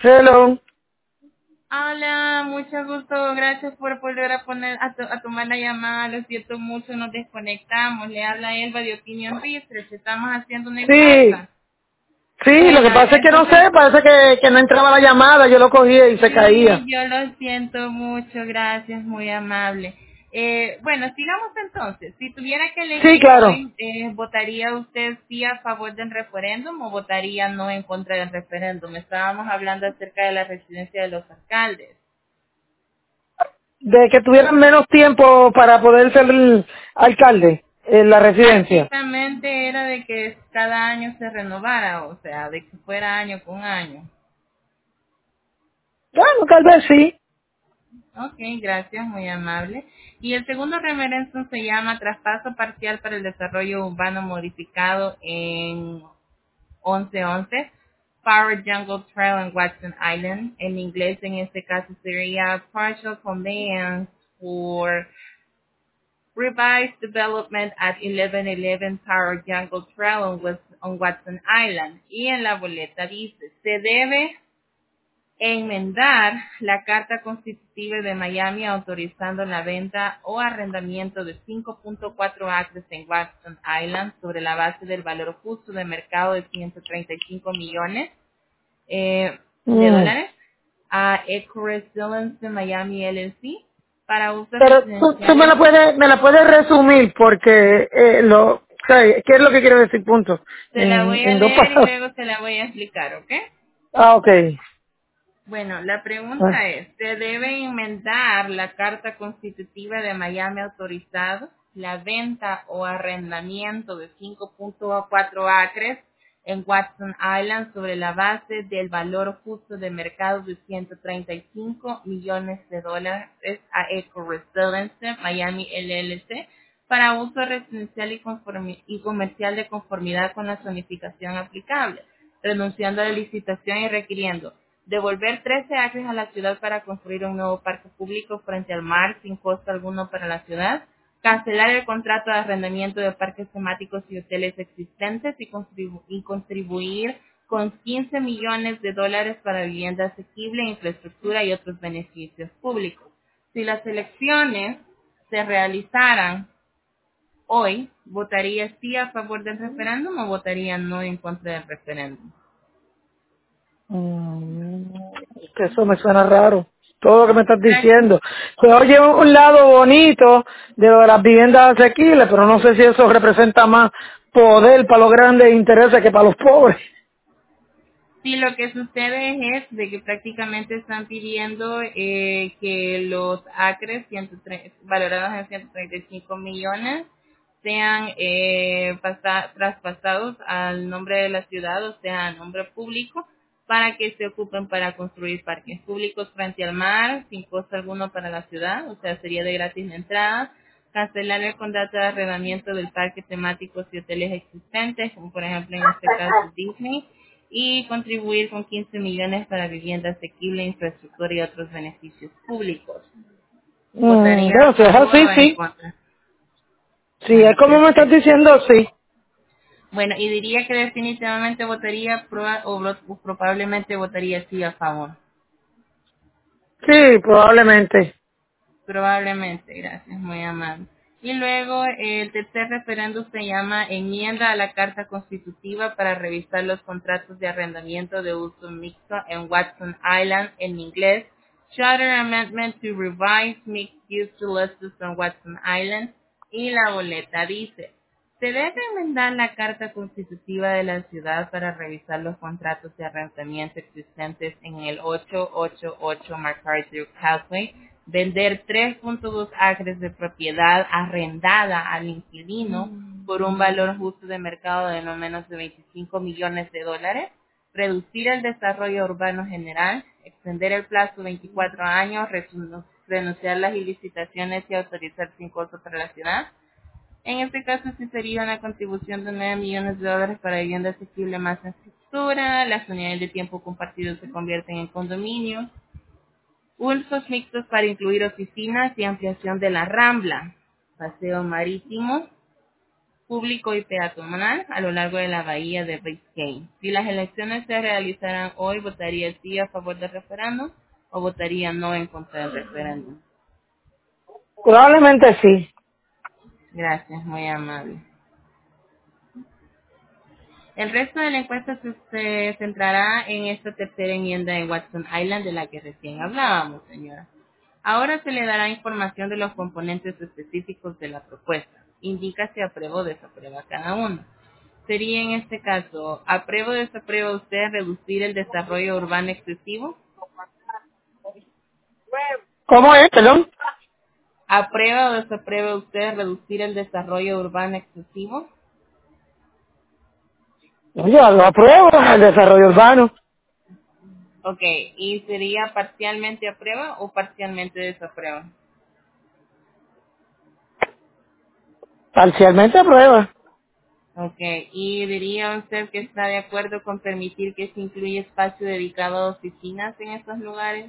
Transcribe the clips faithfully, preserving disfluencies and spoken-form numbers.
Hello. Hola, mucho gusto. Gracias por volver a poner a, to- a tomar la llamada. Lo siento mucho, nos desconectamos. Le habla Elba de Opinion Research. Estamos haciendo una Sí, encuesta. sí, lo Bueno, que pasa es que no entonces sé, parece que, que no entraba la llamada, yo lo cogía y se sí, caía. yo lo siento mucho. Gracias, muy amable. Eh, bueno, sigamos entonces. Si tuviera que Sí, elegir claro. hoy, eh, ¿votaría usted sí a favor del referéndum o votaría no en contra del referéndum? Estábamos hablando acerca de la residencia de los alcaldes. De que tuvieran menos tiempo para poder ser el alcalde en la residencia. Prácticamente era de que cada año se renovara, o sea, de que fuera año con año. Bueno, tal vez sí. Ok, gracias, muy amable. Y el segundo referéndum se llama Traspaso Parcial para el Desarrollo Urbano Modificado en once once, Power Jungle Trail en Watson Island. En inglés, en este caso, sería Partial Conveyance for Revised Development at eleven eleven Power Jungle Trail on, West- on Watson Island. Y en la boleta dice, se debe enmendar la Carta Constitutiva de Miami autorizando la venta o arrendamiento de cinco punto cuatro acres en Watson Island sobre la base del valor justo de mercado de ciento treinta y cinco millones eh, de Mm. dólares a Eco Resilience Miami L L C para usos Pero tú, tú me la residenciales. puedes, me la puedes resumir porque eh, lo, o sea, ¿qué es lo que quiero decir? Punto. Se la En, voy a en dos leer y palabras. luego se la voy a explicar, ¿ok? Ah, ok. Bueno, la Ah. pregunta es, ¿se debe enmendar la Carta Constitutiva de Miami autorizado la venta o arrendamiento de cinco punto cuatro acres en Watson Island sobre la base del valor justo de mercado de ciento treinta y cinco millones de dólares a Eco Resilience Miami L L C para uso residencial y, conformi- y comercial de conformidad con la zonificación aplicable, renunciando a la licitación y requiriendo devolver trece acres a la ciudad para construir un nuevo parque público frente al mar sin costo alguno para la ciudad, cancelar el contrato de arrendamiento de parques temáticos y hoteles existentes y, contribu- y contribuir con quince millones de dólares para vivienda asequible, infraestructura y otros beneficios públicos. Si las elecciones se realizaran hoy, ¿votaría sí a favor del referéndum o votaría no en contra del referéndum? Mm, que eso me suena raro. Todo lo que me estás diciendo. Se oye un lado bonito de las viviendas asequibles, pero no sé si eso representa más poder para los grandes intereses que para los pobres. Sí, lo que sucede es de que prácticamente están pidiendo eh, que los acres ciento tre- valorados en ciento treinta y cinco millones sean eh, pasa- traspasados al nombre de la ciudad, o sea, a nombre público, para que se ocupen para construir parques públicos frente al mar, sin costo alguno para la ciudad, o sea, sería de gratis la entrada, cancelar el contrato de arrendamiento del parque temáticos y hoteles existentes, como por ejemplo en este caso Disney, y contribuir con quince millones para vivienda asequible, infraestructura y otros beneficios públicos. Mm, ¿Votaría bueno, a si es favor así, o en sí. contra? Si es Ah, como me estás perfecto. diciendo, sí. Bueno, y diría que definitivamente votaría proba- o pro- probablemente votaría sí a favor. Sí, probablemente. Probablemente, gracias, muy amable. Y luego el tercer referéndum se llama Enmienda a la Carta Constitutiva para revisar los contratos de arrendamiento de uso mixto en Watson Island en inglés. Charter Amendment to Revise Mixed Use Solicits on Watson Island. Y la boleta dice, se debe enmendar la Carta Constitutiva de la ciudad para revisar los contratos de arrendamiento existentes en el ochocientos ochenta y ocho MacArthur Causeway, vender tres punto dos acres de propiedad arrendada al inquilino por un valor justo de mercado de no menos de veinticinco millones de dólares, reducir el desarrollo urbano general, extender el plazo veinticuatro años, renu- renunciar a las licitaciones y autorizar sin costo para la ciudad. En este caso sí sería una contribución de nueve millones de dólares para vivienda asequible más infraestructura, las unidades de tiempo compartido se convierten en condominios, usos mixtos para incluir oficinas y ampliación de la Rambla, paseo marítimo, público y peatonal a lo largo de la bahía de Biscayne. Si las elecciones se realizaran hoy, ¿votaría sí a favor del referéndum o votaría no en contra del referéndum? Probablemente sí. Gracias, muy amable. El resto de la encuesta se, se centrará en esta tercera enmienda de Watson Island de la que recién hablábamos, señora. Ahora se le dará información de los componentes específicos de la propuesta. Indica si aprueba o desaprueba cada uno. Sería en este caso, ¿aprueba o desaprueba usted reducir el desarrollo urbano excesivo? ¿Cómo es, perdón? ¿Aprueba o desaprueba usted reducir el desarrollo urbano excesivo? Yo lo apruebo, el desarrollo urbano. Ok, ¿y sería parcialmente aprueba o parcialmente desaprueba? Parcialmente aprueba. Ok, ¿y diría usted que está de acuerdo con permitir que se incluya espacio dedicado a oficinas en estos lugares?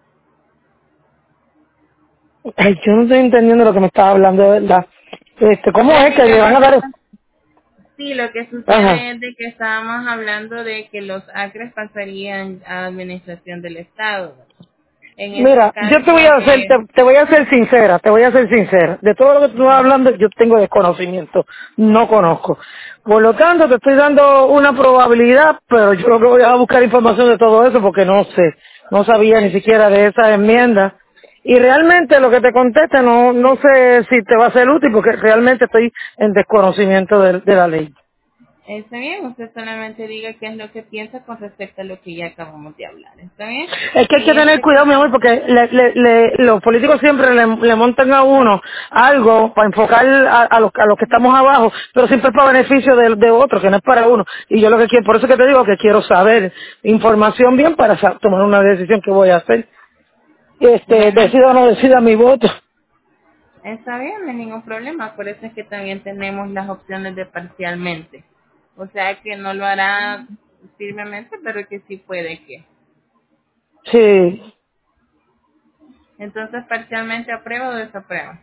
Ay, yo no estoy entendiendo lo que me estaba hablando de verdad. Este, ¿cómo es que le van a Prácticamente, dar? sí, lo que Ajá. sucede es de que estábamos hablando de que los acres pasarían a administración del Estado. En este Mira, yo caso, te voy a hacer, te, eh, te voy a ser sincera, te voy a ser sincera. De todo lo que tú estás hablando, yo tengo desconocimiento, no conozco. Por lo tanto, te estoy dando una probabilidad, pero yo lo que voy a buscar información de todo eso porque no sé, no sabía ni siquiera de esa enmienda. Y realmente lo que te conteste no, no sé si te va a ser útil porque realmente estoy en desconocimiento de, de la ley. está bien, usted solamente diga qué es lo que piensa con respecto a lo que ya acabamos de hablar, ¿está bien? Es que hay que En tener este cuidado, mi amor, porque le- le- le- los políticos siempre le, le montan a uno algo para enfocar a, a los, a los que estamos abajo, pero siempre es para beneficio de, de otros, que no es para uno. Y yo lo que quiero, por eso que te digo que quiero saber información bien para sa- tomar una decisión que voy a hacer. Este, Bueno, decida o no decida mi voto. está bien, no hay ningún problema. Por eso es que también tenemos las opciones de parcialmente. O sea que no lo hará firmemente, pero que sí puede que. Sí, Entonces, parcialmente aprueba o desaprueba.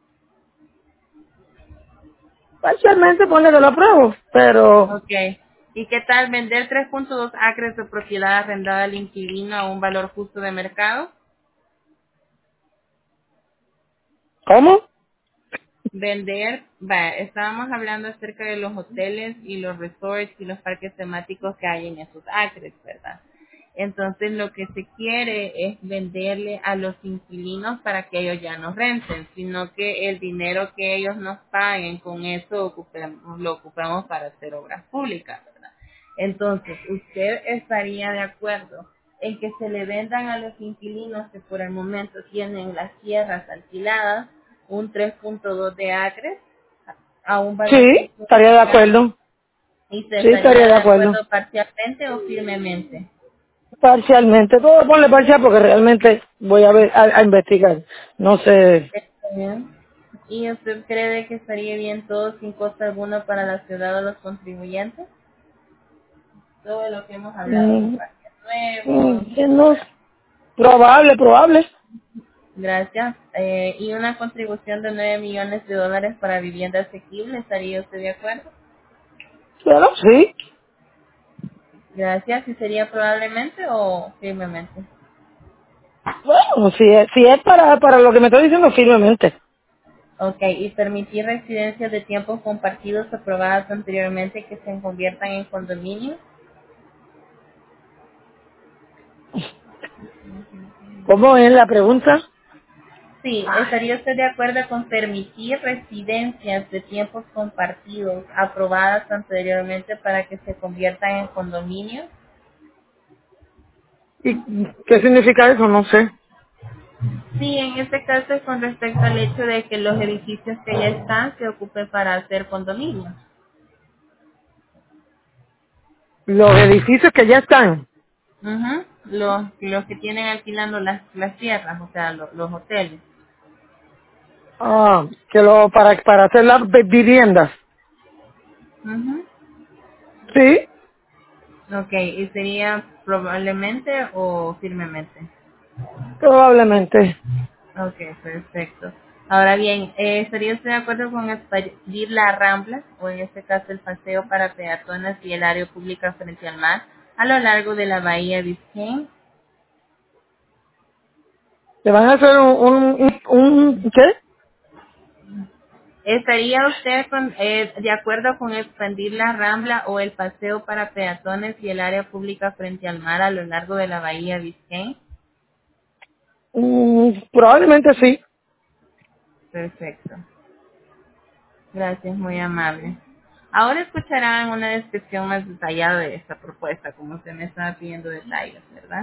parcialmente pone que lo apruebo, pero, Ok. ¿Y qué tal vender tres punto dos acres de propiedad arrendada al inquilino a un valor justo de mercado? ¿cómo? Vender, va, estábamos hablando acerca de los hoteles y los resorts y los parques temáticos que hay en esos acres, ¿verdad? Entonces lo que se quiere es venderle a los inquilinos para que ellos ya no renten, sino que el dinero que ellos nos paguen con eso ocupemos- lo ocupamos para hacer obras públicas, ¿verdad? Entonces, ¿usted estaría de acuerdo en que se le vendan a los inquilinos que por el momento tienen las tierras alquiladas un tres punto dos de acres a un valor Sí, justo de estaría de mercado? acuerdo. ¿Y se Sí, estaría estaría de de acuerdo. acuerdo parcialmente o firmemente? Parcialmente, todo ponle parcial porque realmente voy a ver, a, a investigar. No sé. Está bien. ¿Y usted cree de que estaría bien todo sin costo alguno para la ciudad o los contribuyentes? Todo lo que hemos hablado, los Mm, parques nuevos. mm, que no, probable, probable. Gracias. Eh, ¿Y una contribución de nueve millones de dólares para vivienda asequible? ¿Estaría usted de acuerdo? Pero sí. Gracias. ¿Y sería probablemente o firmemente? Bueno, si es, si es para, para lo que me estoy diciendo firmemente. Ok, y permitir residencias de tiempos compartidos aprobadas anteriormente que se conviertan en condominios. ¿Cómo es la pregunta? Sí, ¿estaría usted de acuerdo con permitir residencias de tiempos compartidos aprobadas anteriormente para que se conviertan en condominios? ¿Y qué significa eso? No sé. Sí, en este caso es con respecto al hecho de que los edificios que ya están se ocupen para hacer condominios. Los edificios que ya están. Ujú. Los, los que tienen alquilando las, las tierras, o sea, lo- los hoteles. Ah, que lo, para, para hacer las vi- viviendas. Ujú. Sí, Ok, ¿y sería probablemente o firmemente? probablemente. Ok, perfecto. Ahora bien, eh, ¿estaría usted de acuerdo con expandir la Rambla, o en este caso el paseo para peatones y el área pública frente al mar, a lo largo de la bahía Biscayne? ¿Te van a hacer un, un, un, un- qué? ¿Estaría usted con- eh, de acuerdo con expandir la Rambla o el paseo para peatones y el área pública frente al mar a lo largo de la bahía Biscayne? Mm, probablemente sí. Perfecto. Gracias, muy amable. Ahora escucharán una descripción más detallada de esta propuesta, como usted me estaba pidiendo detalles, ¿verdad?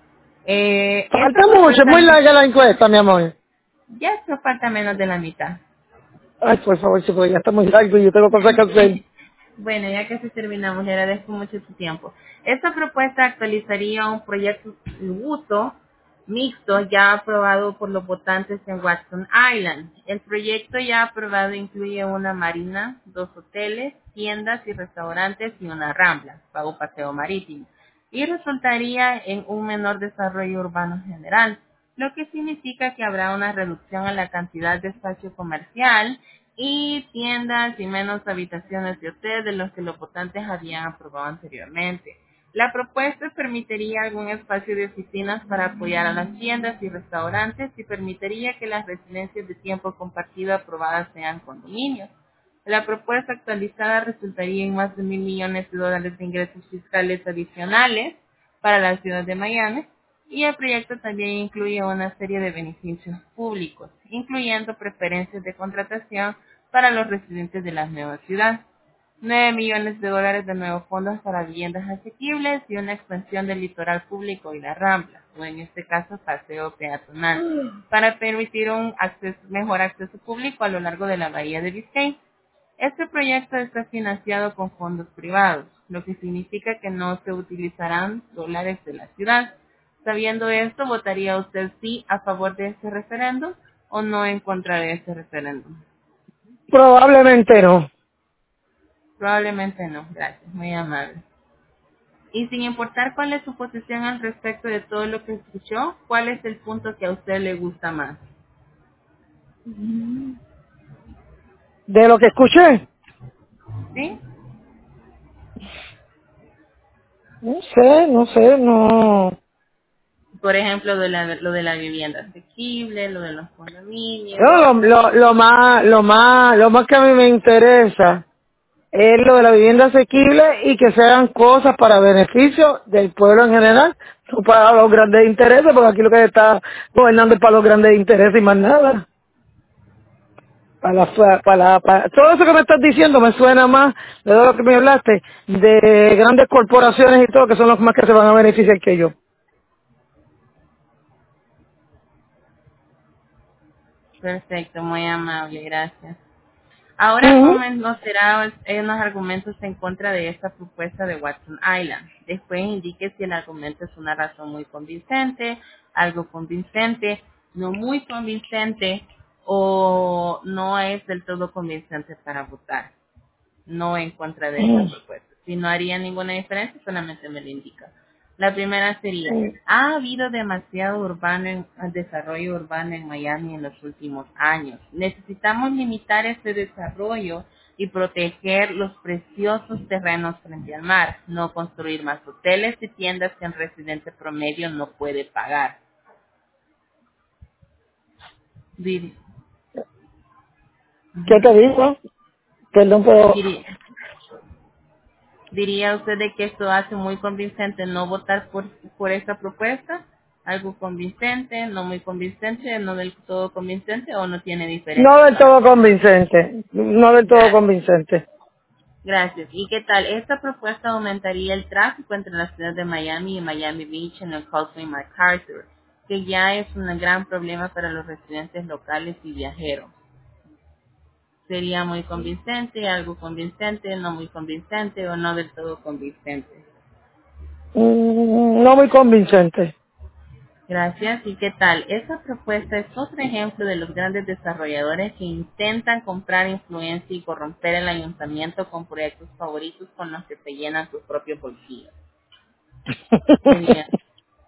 Eh, esta Falta mucho, es propuesta muy larga la encuesta, mi amor. ya esto falta menos de la mitad. Ay, por favor, sí, porque ya está muy largo y yo tengo cosas que hacer. Bueno, ya casi terminamos, le agradezco mucho su tiempo. Esta propuesta actualizaría un proyecto tributo mixto ya aprobado por los votantes en Watson Island. El proyecto ya aprobado incluye una marina, dos hoteles, tiendas y restaurantes y una rambla, pago paseo marítimo, y resultaría en un menor desarrollo urbano general, lo que significa que habrá una reducción en la cantidad de espacio comercial y tiendas y menos habitaciones de hotel de los que los votantes habían aprobado anteriormente. La propuesta permitiría algún espacio de oficinas para apoyar a las tiendas y restaurantes y permitiría que las residencias de tiempo compartido aprobadas sean condominios. La propuesta actualizada resultaría en más de mil millones de dólares de ingresos fiscales adicionales para la ciudad de Miami, y el proyecto también incluye una serie de beneficios públicos, incluyendo preferencias de contratación para los residentes de la nueva ciudad, nueve millones de dólares de nuevos fondos para viviendas asequibles y una expansión del litoral público y la Rambla, o en este caso paseo peatonal, para permitir un acceso- mejor acceso público a lo largo de la bahía de Biscayne. Este proyecto está financiado con fondos privados, lo que significa que no se utilizarán dólares de la ciudad. Sabiendo esto, ¿votaría usted sí a favor de este referéndum o no en contra de este referéndum? Probablemente no. Probablemente no, gracias, muy amable. Y sin importar cuál es su posición al respecto de todo lo que escuchó, ¿cuál es el punto que a usted le gusta más? De lo que escuché, ¿Sí? no sé, no sé, no. Por ejemplo, de la- lo de la vivienda asequible, lo de los condominios. No, lo, lo, lo más, lo más, lo más que a mí me interesa es lo de la vivienda asequible y que se hagan cosas para beneficio del pueblo en general, no para los grandes intereses, porque aquí lo que está gobernando es para los grandes intereses y más nada. Para la, para la- para- todo eso que me estás diciendo me suena más de todo lo que me hablaste, de grandes corporaciones y todo, que son los más que se van a beneficiar que yo. Perfecto, muy amable, gracias. Ahora Ujú. conocerá eh, unos argumentos en contra de esta propuesta de Watson Island. Después indique si el argumento es una razón muy convincente, algo convincente, no muy convincente o no es del todo convincente para votar. No en contra de esta propuesta. Si no haría ninguna diferencia, solamente me lo indica. La primera sería, ha habido demasiado urbano en, desarrollo urbano en Miami en los últimos años. Necesitamos limitar ese desarrollo y proteger los preciosos terrenos frente al mar, no construir más hoteles y tiendas que un residente promedio no puede pagar. Dir- ¿Qué te ujú. digo? Perdón, pero Diri- ¿Diría usted de que esto hace muy convincente no votar por, por esta propuesta? ¿Algo convincente, no muy convincente, no del todo convincente o no tiene no diferencia del para todo usted? convincente, no del todo Gracias. convincente. Gracias. ¿Y qué tal? Esta propuesta aumentaría el tráfico entre la ciudad de Miami y Miami Beach en el Causeway MacArthur, que ya es un gran problema para los residentes locales y viajeros. ¿Sería muy convincente, algo convincente, no muy convincente o no del todo convincente? Mm, no muy convincente. Gracias. ¿Y qué tal? Esta propuesta es otro ejemplo de los grandes desarrolladores que intentan comprar influencia y corromper el ayuntamiento con proyectos favoritos con los que se llenan sus propios bolsillos. Genial.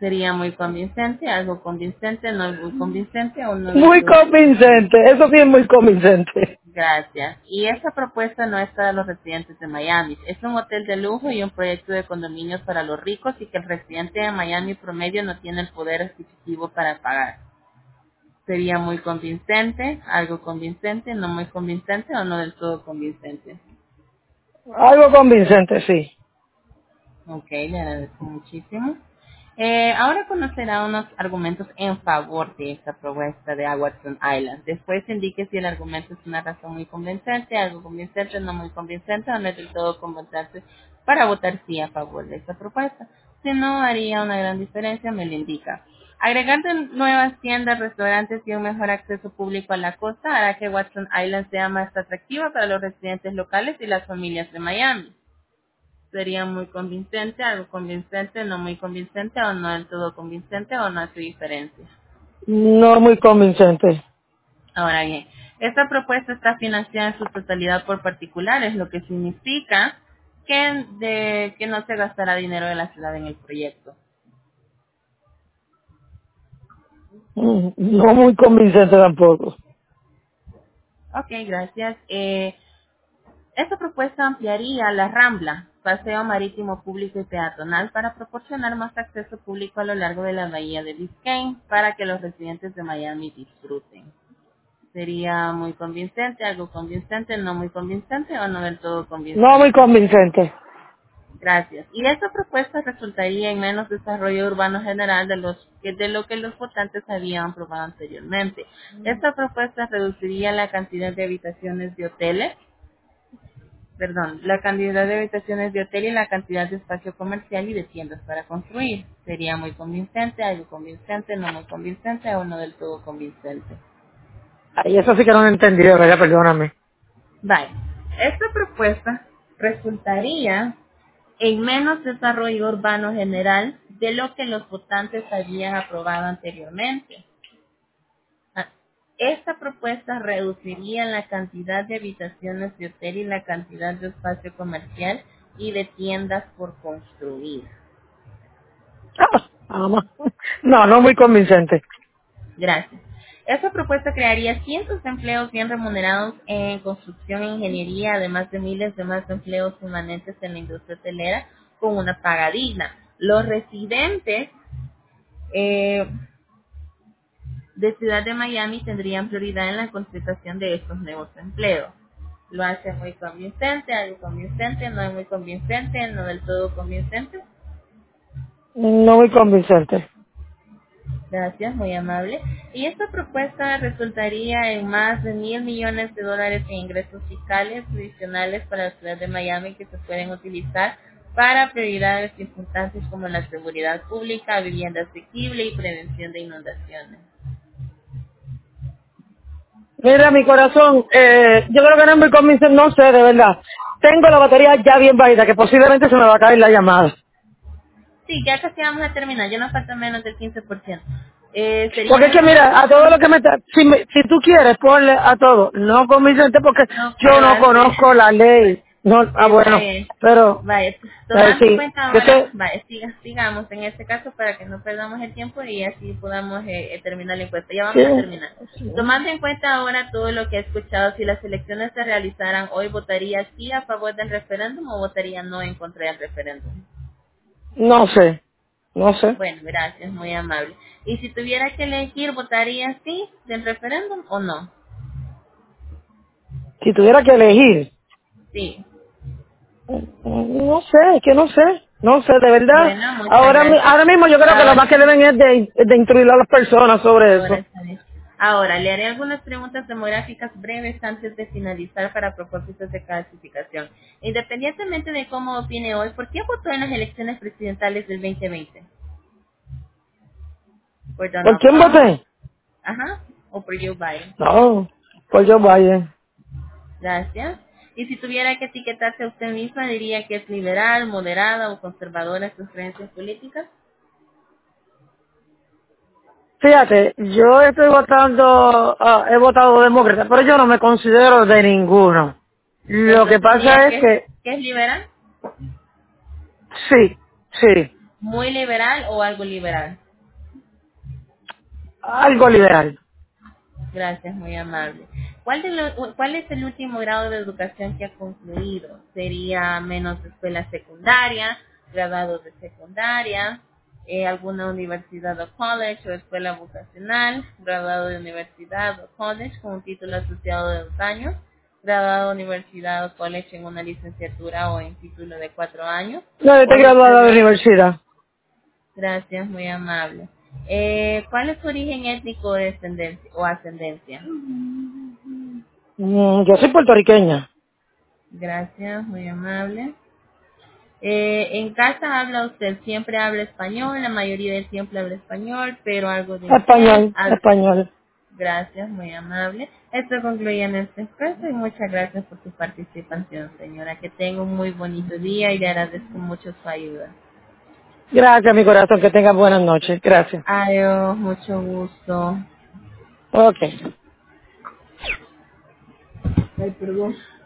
Sería muy convincente, algo convincente, no muy convincente o no del Muy todo convincente. convincente, eso sí es muy convincente. Gracias. Y esta propuesta no es para los residentes de Miami. Es un hotel de lujo y un proyecto de condominios para los ricos y que el residente de Miami promedio no tiene el poder adquisitivo para pagar. Sería muy convincente, algo convincente, no muy convincente o no del todo convincente. Algo convincente, sí. Ok, le agradezco muchísimo. Eh, ahora conocerá unos argumentos en favor de esta propuesta de Watson Island. Después indique si el argumento es una razón muy convincente, algo convincente, no muy convincente o no es del todo convincente para votar sí a favor de esta propuesta. Si no haría una gran diferencia, me lo indica. Agregar de nuevas tiendas, restaurantes y un mejor acceso público a la costa hará que Watson Island sea más atractiva para los residentes locales y las familias de Miami. Sería muy convincente, algo convincente, no muy convincente o no del todo convincente o no hace diferencia. No muy convincente. Ahora bien, esta propuesta está financiada en su totalidad por particulares, lo que significa que, de, que no se gastará dinero de la ciudad en el proyecto. Mm, No muy convincente tampoco. Ok, gracias. Eh, esta propuesta ampliaría la Rambla, paseo marítimo público y peatonal, para proporcionar más acceso público a lo largo de la bahía de Biscayne para que los residentes de Miami disfruten. Sería muy convincente, algo convincente, no muy convincente o no del todo No muy convincente. convincente. Gracias. Y esta propuesta resultaría en menos desarrollo urbano general de los que de lo que los votantes habían aprobado anteriormente. Esta propuesta reduciría la cantidad de habitaciones de hoteles, perdón, la cantidad de habitaciones de hotel y la cantidad de espacio comercial y de tiendas para construir. Sería muy convincente, algo convincente, no muy convincente o no del todo convincente. Ay, eso sí que no lo he entendido, ¿verdad? Perdóname. Vale. Esta propuesta resultaría en menos desarrollo urbano general de lo que los votantes habían aprobado anteriormente. Ah, Esta propuesta reduciría la cantidad de habitaciones de hotel y la cantidad de espacio comercial y de tiendas por construir. Ah, vamos. No, no muy convincente. Gracias. Esta propuesta crearía cientos de empleos bien remunerados en construcción e ingeniería, además de miles de más empleos permanentes en la industria hotelera con una paga digna. Los residentes eh, de Ciudad de Miami tendrían prioridad en la contratación de estos nuevos empleos. Lo hace muy convincente, algo convincente, no es muy convincente, no del todo convincente. No muy convincente. Gracias, muy amable. Y esta propuesta resultaría en más de mil millones de dólares en ingresos fiscales adicionales para la ciudad de Miami que se pueden utilizar para prioridades importantes como la seguridad pública, vivienda asequible y prevención de inundaciones. Mira, mi corazón, eh, yo creo que no es muy convincente, no sé, de verdad. Tengo la batería ya bien bajita, que posiblemente se me va a caer la llamada. Sí, ya casi vamos a terminar, ya nos falta menos del quince por ciento. Eh, Porque ¿Serían es que algunas mira, a otras todo lo que preguntas? me está, si, me- si tú quieres, ponle a todo, no convincente porque No yo puedo no hacer. conozco la ley. No, ah Está bueno, bien. pero, Vaya, eh, tomando en sí, cuenta que ahora, sé, vaya, siga, sigamos en este caso para que no perdamos el tiempo y así podamos eh, eh, terminar la encuesta. Ya vamos a terminar. sí, Tomando en cuenta ahora todo lo que he escuchado, si las elecciones se realizaran hoy, ¿votaría sí a favor del referéndum o votaría no en contra del referéndum? no sé, no sé. Bueno, gracias, muy amable. Y si tuviera que elegir, ¿votaría sí del referéndum o no? Si tuviera que elegir, Sí. no sé, es que no sé, no sé, de verdad. Bueno, muchas Ahora, mi- gracias. ahora mismo yo creo que lo Ahora más que deben es de, de instruir a las personas sobre Ahora eso. está bien. Ahora, le haré algunas preguntas demográficas breves antes de finalizar para propósitos de clasificación. Independientemente de cómo opine hoy, ¿por qué votó en las elecciones presidenciales del veinte veinte? ¿Por ¿Por Donald quién Trump? voté? Ajá. ¿O por Joe Biden? No, por Joe Biden. Gracias. Y si tuviera que etiquetarse a usted misma, diría que es liberal, moderada o conservadora en sus creencias políticas. Fíjate, yo estoy votando, ah, he votado demócrata, pero yo no me considero de ninguno. Lo que Entonces diría pasa es que, que, que es liberal. sí, sí. ¿Muy liberal o algo liberal? Algo liberal. Gracias, muy amable. ¿Cuál, de lo- ¿Cuál es el último grado de educación que ha concluido? ¿Sería menos escuela secundaria, graduados de secundaria, eh, alguna universidad o college o escuela vocacional, graduado de universidad o college con un título asociado de dos años, graduado de universidad o college en una licenciatura o en título de cuatro años, No, yo o estoy es usted graduada de de... universidad. Gracias, muy amable. Eh, ¿Cuál es su origen étnico o descendencia, o ascendencia? Mm, yo soy puertorriqueña. Gracias, muy amable. Eh, en casa habla usted, siempre habla español, la mayoría del tiempo habla español, pero algo de inglés. Español, Al- español. Gracias, muy amable. Esto concluye nuestra encuesta y muchas gracias por su participación, señora. Que tenga un muy bonito día y le agradezco mucho su ayuda. Gracias, mi corazón, que tengas buenas noches. Gracias. Adiós, mucho gusto. Ok. Ay, perdón.